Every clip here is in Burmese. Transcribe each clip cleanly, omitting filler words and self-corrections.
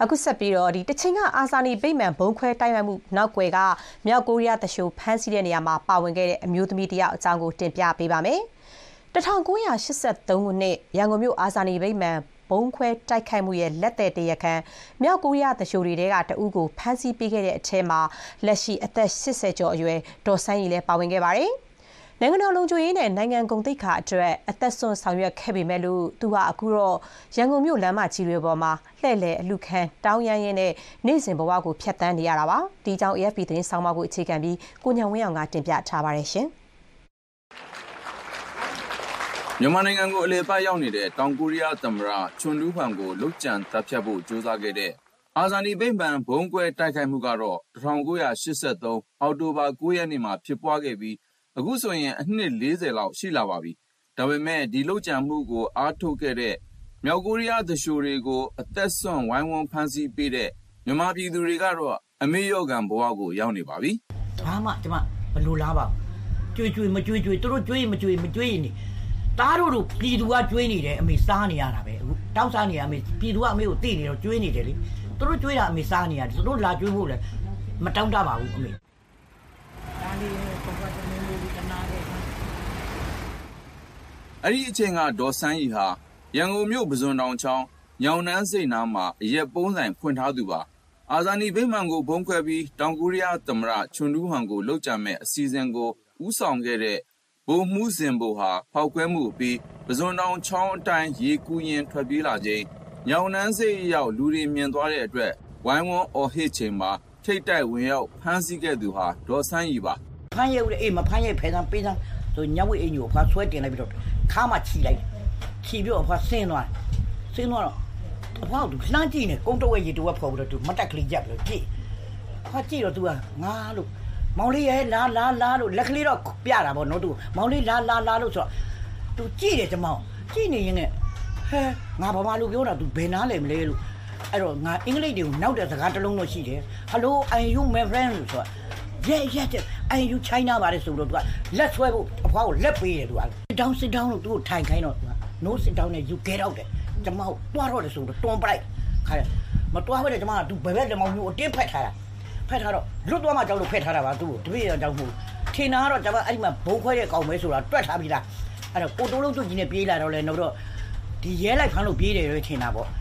အခုဆက်ပြီးတော့တချိန်ကအာဇာနည်ဗိမာန်ဘုံခွဲတိုက်ခိုက်မှုနောက်ကွယ်ကမြောက်ကိုရီးယားတရှိုဖမ်းဆီးတဲ့နေရာမှာပါဝင်ခဲ့တဲ့အမျိုးသမီးတယောက်အကြောင်းကိုတင်ပြပေးပါမယ်။1983ခုနှစ်ရန်ကုန်မြို့အာဇာနည်ဗိမာန်ဘုံခွဲတိုက်ခိုက်မှုရဲ့လက်သည်တရားခံမြောက်ကိုရီးယားတရှိုတွေကတအူးကိုဖမ်းဆီးပေးခဲ့တဲ့အထက်မှာလက်ရှိအသက်80ကျော်အရွယ်ဒေါ်စန်းရီလည်းပါဝင်ခဲ့ပါတယ်။နိုင်ငံတော်လုံခြုံရေးနဲ့နိုင်ငံကုန်သိက္ခာအတွက်အသက်ဆွမ်းဆောင်ရွက်ခဲ့ပေမဲ့လို့သူဟာအခုတော့ရန်ကုန်မြို့လမ်းမကြီးတွေပေါ်မှာလှည့်လည်အလူခံတောင်းရမ်းရင်းနဲ့နေ့စဉ်ဘဝကိုဖျက်ဆီးနေရတာပါ။ဒီကြောင့် AFP သတင်းဆောင်းပါးကိုအခြေခံပြီးကိုညံဝင်းအောင်ကတင်ပြထားပါတယ်ရှင်။မြန်မာနိုင်ငံကိုအလည်ပတ်ရောက်နေတဲ့တောင်ကိုရီးယားသမ္မတချွန်ဒူးဖန်ကိုလုတ်ကြံတပ်ဖြတ်ဖို့ကြိုးစားခဲ့တဲ့အာဇာနည်ဗိမာန်ဘုံကွဲတိုက်ခိုက်မှုကတော့1983အောက်တိုဘာ9ရက်နေ့မှာဖြစ်ပွားခဲ့ပြီးအခုဆိုရင်အနှစ်40လောက်ရှိလာပါပြီ။ဒါပေမဲ့ဒီလုတ်ကြံမှုကိုအားထုတ်ခဲ့တဲ့မြောက်ကိုရီးယားသူလျှိုတွေကိုအသက်ဆွန့်ဝိုင်းဝန်းဖမ်းဆီးပေးတဲ့မြန်မာပြည်သူတွေကတော့အမေရောဂံဘဝကိုရောက်နေပါပြီ။ဘာမှကျမမလိုလားပါဘူး။ကြွေမကြွေသူတို့ကြွေမကြွေနေတားတို့ပြည်သူကကြွေးနေတယ်အမေစားနေရတာပဲအခုတောက်စားနေရအမေပြည်သူကအမေကိုသိနေတော့ကြွေးနေတယ်လေသူတို့ကြွေးတာအမေစားနေရတယ်သူတို့လာကြွေးဖို့လည်းမတောင်းတပါဘူးအမေဒါလေးပုံစံမျိုးလေးတနာခဲ့အဲ့ဒီအချိန်ကဒေါ်စန်းရီဟာရန်ကုန်မြို့ပဇွန်တောင်ချောင်းညောင်နှန်းစိတ်နားမှာအရက်ပုံးဆိုင်ဖွင့်ထားသူပါအာဇာနည်ဗိမာန်ကိုဘုံခွဲပြီးတောင်ကိုရီးယားသမ္မတချွန်ဒူးဟန်ကိုလှုပ်ကြံမဲ့အစီအစဉ်ကိုဥဆောင်ခဲ့တဲ့ဗိုလ်မှူးစင်ဘိုဟာဖောက်ခွဲမှုပြီးပဇွန်တောင်ချောင်းအတိုင်းရေကူးရင်ထွက်ပြေးလာခြင်းညောင်နှန်းစိတ်ရောက်လူတွေမြင်သွားတဲ့အတွက်ဝိုင်းဝန်းအော်ဟစ်ချိန်မှာထိတ်တိုက်ဝင်ရောက်ဖမ်းဆီးခဲ့သူဟာဒေါ်စန်းရီပါဖမ်းရုပ်အေးမဖမ်းရုပ်ဖဲသားပေးသားဆိုညဝိအင်ကြီးကိုဖားဆွဲတင်လိုက်ပြီးတော့ခါမှချီလိုက်ချီပြီးတော့ဖားဆင်းသွားတော့အဖေကသူလှမ်းကြည့်နေကုန်းတော့ရေတူကဖော်ပြီးတော့သူမတက်ကလေးကြက်ပြီးတော့ကြည့်ဖားကြည့်တော့သူကငါလို့မောင်လေးရဲ့လာလို့လက်ကလေးတော့ပြတာပေါ့နော်သူမောင်လေးလာလို့ဆိုတော့သူကြည့်တယ်ကျမောင်ကြည့်နေရင်လည်းဟဲငါဘာမှလို့ပြောတာသူဘယ်နားလဲမလဲလို့အဲ့တော့ငါအင်္ဂလိပ်တွေကိုနောက်တဲ့စကားတစ်လုံးတော့ရှိတယ် Hello I you my friend လို့ဆိုတော့ Yeah I you China ပါတယ်ဆိုတော့သူကလက်ဆွဲဖို့အဖွားကိုလက်ပေးတယ်သူက sit down လို့သူ့ကိုထိုင်ခိုင်းတော့ No sit down နဲ့ you get out တယ်ကျမောင်တွားတော့တယ်ဆိုတော့တွန်းပလိုက်ခါမတွားဘဲကျမောင်ကသူဘယ်ဘက်လက်မောင်မျိုးအတင်းဖက်ထားတာဖက်ထားတော့လွတ်သွားမှကြောက်လို့ဖက်ထားတာပါသူ့ကိုတပည့်ကြောက်မှုထင်တာကတော့ကျမအဲ့ဒီမှာဘုံခွဲတဲ့ကောင်ပဲဆိုတာတွက်ထားပြီလားအဲ့တော့ကိုတိုးလုံးသူ့ကြီးနဲ့ပြေးလာတော့လဲတော့ဒီရဲလိုက်ဖမ်းလို့ပြေးတယ်လို့ထင်တာပေါ့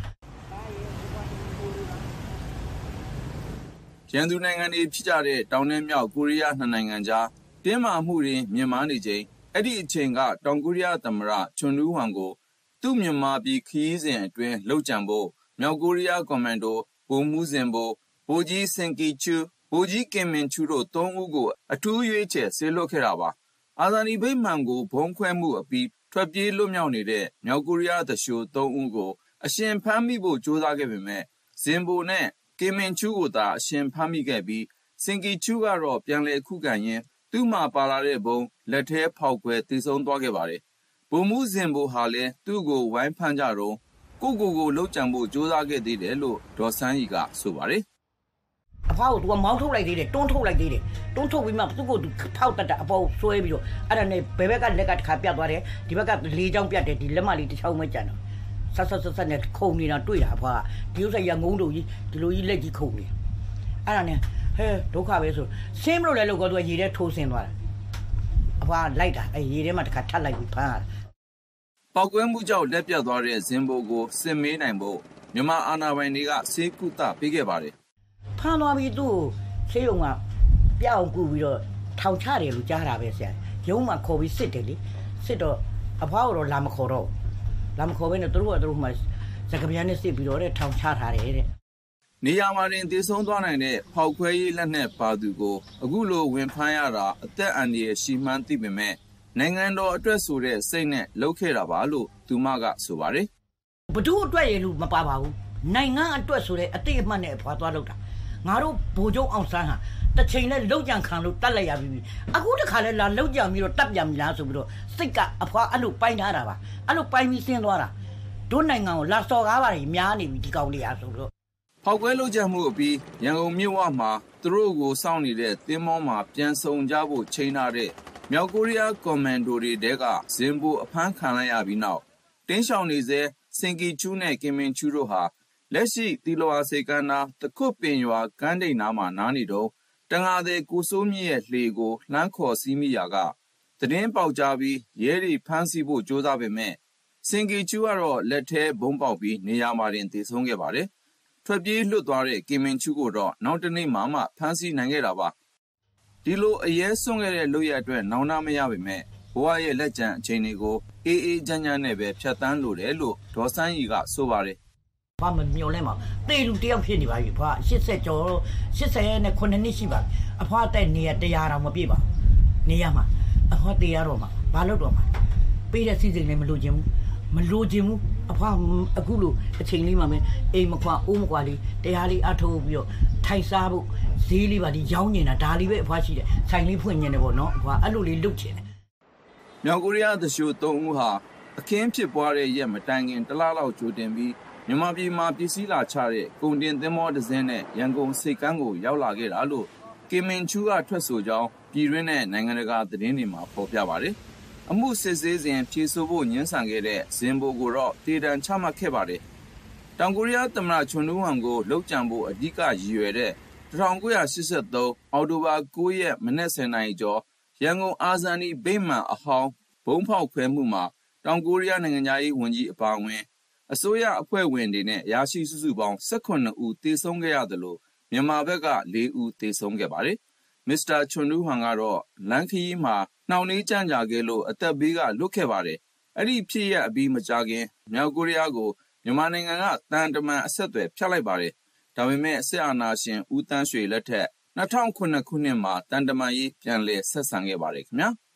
ရန်သူနိုင်ငံတွေဖြစ်ကြတဲ့တောင်နဲ့မြောက်ကိုရီးယားနှစ်နိုင်ငံကြားတင်းမာမှုတွေမြင့်မားနေချိန်အဲ့ဒီအချိန်ကတောင်ကိုရီးယားသမ္မတချွန်ဒူးဟန်ကိုသူ့မြန်မာပြည်ခရီးစဉ်အတွင်းလှုပ်ကြံဖို့မြောက်ကိုရီးယားကွန်မန်ဒိုဗိုလ်မှူးစင်ဘိုဗိုလ်ကြီးစင်ကီချူဗိုလ်ကြီးကင်မင်ချူတို့၃ဦးကိုအထူးရွေးချယ်ဆေလွတ်ခဲ့တာပါအာဇာနည်ဗိမာန်ကိုဘုံခွဲမှုအပြီးထွက်ပြေးလွတ်မြောက်နေတဲ့မြောက်ကိုရီးယားတရှို၃ဦးကိုအရှင်ဖမ်းမိဖို့ကြိုးစားခဲ့ပေမဲ့စင်ဘိုနဲ့ကင်မင်ချူကိုသာအရှင်ဖမ်းမိခဲ့ပြီးစင်ကီချူကတော့ပြန်လည်ခုခံရင်းသူ့မှာပါလာတဲ့ဘုံလက်ထဲဖောက်ခွဲတည်ဆုံသွားခဲ့ပါတယ်ဗိုလ်မှူးစင်ဘိုဟာလည်းသူ့ကိုဝိုင်းဖမ်းကြတော့ကိုလှုပ်ကြံဖို့ကြိုးစားခဲ့သေးတယ်လို့ဒေါ်စန်းရီကဆိုပါတယ်အဖေကသူကမောင်းထုတ်လိုက်သေးတယ်တွန်းထုတ်လိုက်သေးတယ်တွန်းထုတ်ပြီးမှသူ့ကိုသူဖောက်တတ်အပေါ်ဆွဲပြီးတော့အဲ့ဒါနဲ့ဘယ်ဘက်ကလက်ကတစ်ခါပြတ်သွားတယ်ဒီဘက်ကလေးချောင်းပြတ်တယ်ဒီလက်မလေးတစ်ချောင်းပဲကျန်တော့ဆက်နဲ့ခုံနေတာတွေ့တာအဖေကဒီဥစ္စာရငုံတို့ကြီးဒီလိုကြီးလက်ကြီးခုံနေအဲ့ဒါနဲ့ဟဲဒုက္ခပဲဆိုဆင်းမလို့လဲလို့ကတော့ရေထဲထိုးဆင်းသွားတာအဖေလိုက်တာအဲ့ရေထဲမှာတစ်ခါထပ်လိုက်ပြီးဖမ်းရတယ်ပောက်ကွဲမှုကြောင့်လက်ပြတ်သွားတဲ့ဇင်ဘိုကိုစစ်မေးနိုင်ဖို့မြန်မာအာဏာပိုင်တွေကဆေးကုသပေးခဲ့ပါတယ်ဖမ်းသွားပြီးသူ့ဆေးရုံကပြောင်းကူပြီးတော့ထောင်ချတယ်လို့ကြားတာပဲဆရာရုံးမှာခေါ်ပြီးစစ်တယ်လေစစ်တော့အဖွားကတော့လာမခေါ်တော့လာမခေါ်ဘဲနဲ့သူတို့မှစကပြန်နဲ့စစ်ပြီးတော့ထောင်ချထားတယ်တဲ့နေရာမှာတင်တည်ဆုံးသွားနိုင်တဲ့ဖောက်ခွဲရေးလက်နက်ပါသူကိုအခုလိုဝင်ဖမ်းရတာအသက်အန္တရာယ်ရှိမှန်းသိပေမဲ့နိုင်ငံတော်အတွက်ဆိုတဲ့စိတ်နဲ့လှုပ်ခဲ့တာပါလို့သူမကဆိုပါတယ်ဘသူအတွက်ရလို့မပါပါဘူးနိုင်ငံအတွက်ဆိုတဲ့အတိအမှတ်နဲ့အဖွားသွားလောက်တာငါတို့ဗိုလ်ချုပ်အောင်ဆန်းဟာတစ်ချိန်လဲလှုပ်ကြံခံလို့တတ်လိုက်ရပြီအခုတခါလဲလာလှုပ်ကြံပြီးတော့တတ်ပြန်ပြီလားဆိုပြီးတော့စိတ်ကအဖွားအဲ့လိုပိုင်းထားတာပါအဲ့လိုပိုင်းပြီးဆင်းသွားတာတို့နိုင်ငံကိုလာစော်ကားပါတွေများနေပြီဒီကောင်လေးအားဆိုတော့ဖောက်ခွဲလှုပ်ကြံမှုအပြီးရန်ကုန်မြို့ဝမှာသူတို့ကိုစောင့်နေတဲ့သင်းမောမှာပြန်ဆောင်ကြဖို့ချိန်ထားတဲ့မြောက်ကိုရီးယားကွန်မန်ဒိုတွေတဲကဇင်ဘိုအဖမ်းခံလိုက်ရပြီးနောက်တင်းရှောင်နေစေစင်ကီချူနဲ့ကင်မင်ချူတို့ဟာလက်ရှိတီလိုဝါစေကန်းနာတခုတ်ပင်ရွာကမ်းတိန်နားမှာနားနေတော့တန်ငါတဲ့ကိုစိုးမြင့်ရဲ့လှေကိုလှမ်းခေါ်စီးမိရာကသတင်းပေါက်ကြားပြီးရဲတွေဖမ်းဆီးဖို့ကြိုးစားပေမဲ့စင်ကီချူကတော့လက်ထဲဘုံပေါက်ပြီးနေရာမှာတင်သေဆုံးခဲ့ပါတယ်။ထွက်ပြေးလွတ်သွားတဲ့ကင်မင်ချူကိုတော့နောက်တနေ့မှဖမ်းဆီးနိုင်ခဲ့တာပါ။ဒီလိုအရဲစွန့်ခဲ့တဲ့လုပ်ရအတွက်နောင်နာမရပေမဲ့ဘဝရဲ့လက်ကျန်အချိန်တွေကိုအေးအေးချမ်းချမ်းနဲ့ပဲဖြတ်သန်းလိုတယ်လို့ဒေါ်စန်းရီကဆိုပါတယ်။ဘာမမျောလဲမှာတေလူတယောက်ဖြစ်နေပါပြီဖွာ80ကျော်80နဲ့9နှစ်ရှိပါအဖွာတဲ့နေရ100တောင်မပြည့်ပါနေရမှာအဖွာတေရတော့မှာဘာလို့တော့မှာပေးတဲ့စီစဉ်လည်းမလိုချင်ဘူးအဖွာအခုလိုအချိန်လေးမှာပဲအိမ်မခွာအိုးမခွာလေးတရားလေးအထုတ်ပြီးတော့ထိုင်စားဖို့ဈေးလေးပါဒီရောင်းနေတာဒါလေးပဲအဖွာရှိတယ်ဆိုင်လေးဖွင့်နေတယ်ပေါ့နော်အဖွာအဲ့လိုလေးလုပ်ချင်တယ်မြောက်ကိုရီးယားသရှိုး3ဦးဟာအခင်းဖြစ်ပွားတဲ့ရက်မတိုင်ခင်တလလောက်ကြိုတင်ပြီးမြန်မာပြည်မှာပြည်စည်းလာချတဲ့ကုန်တင်သင်္ဘောတစ်စင်းနဲ့ရန်ကုန်စိတ်ကမ်းကိုရောက်လာခဲ့တာလို့ကင်မင်ချူကထွက်ဆိုကြောင်းပြည်တွင်းနဲ့နိုင်ငံတကာသတင်းတွေမှာဖော်ပြပါတယ်။အမှုစစ်ဆေးစဉ်ဖြေဆိုဖို့ညှင်းဆန်ခဲ့တဲ့ဇင်ဘိုကိုတော့တေတံချမှတ်ခဲ့ပါတယ်။တောင်ကိုရီးယားသမ္မတချွန်နူးဝမ်ကိုလှုပ်ကြံဖို့အဓိကရည်ရွယ်တဲ့1983အောက်တိုဘာ9ရက်မနက်10:00နာရီကျော်ရန်ကုန်အာဇာနည်ဗိမာန်အဟောင်းဘုံဖောက်ခွဲမှုမှာတောင်ကိုရီးယားနိုင်ငံသားရေးဝန်ကြီးအပါအဝင်အစိုးရအဖွဲ့ဝင်တွေနဲ့ရရှိစုစုပေါင်း18ဦးသေဆုံးခဲ့ရတယ်လို့မြန်မာဘက်က4ဦးသေဆုံးခဲ့ပါတယ်။မစ္စတာချွန်နူးဟန်ကတော့လမ်းခရီးမှာနှောင့်နှေးကြန့်ကြာခဲ့လို့အသက်ဘေးကလွတ်ခဲ့ပါတယ်။အဲ့ဒီဖြစ်ရအပြီးမကြာခင်မြောက်ကိုရီးယားကိုမြန်မာနိုင်ငံကတန်တမန်အဆက်အသွယ်ဖြတ်လိုက်ပါတယ်။ဒါပေမဲ့စစ်အာဏာရှင်ဦးတန်းရွှေလက်ထက်2009ခုနှစ်မှာတန်တမန်ရေးပြန်လည်ဆက်ဆံခဲ့ပါတယ်ခင်ဗျာ။